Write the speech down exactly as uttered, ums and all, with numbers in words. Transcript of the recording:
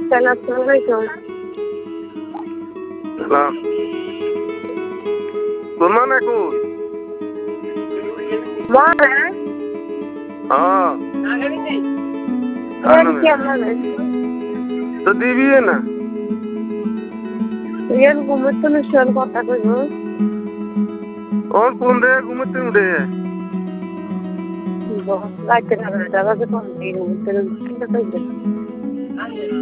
আসসালামু আলাইকুম। সালাম। তোর মা নাকু? মা হ্যাঁ। কি আমার তো দিবি না? ইয়ান ঘুমোতে নিশ্চয় কথা কইব। ওর কোন রে ঘুমোতে উঠে? রাইতে না রাইতে বাজে কোন দিন ঘুমোতে